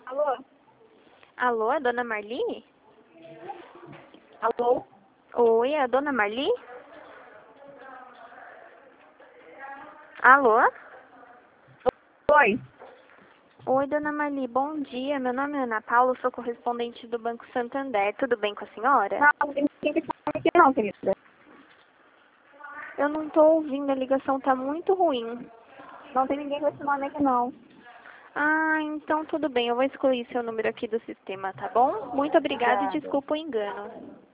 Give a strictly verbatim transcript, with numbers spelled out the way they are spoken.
Alô? Alô, é a dona Marli? Alô? Oi, é a dona Marli? Alô? Oi. Oi, dona Marli, bom dia. Meu nome é Ana Paula, sou correspondente do Banco Santander. Tudo bem com a senhora? Não, não tem ninguém que fala aqui não, querida. Eu não estou ouvindo, a ligação tá muito ruim. Não tem ninguém com esse nome aqui não. Ah, então tudo bem, eu vou excluir seu número aqui do sistema, tá bom? Muito obrigada e Obrigada. desculpa o engano.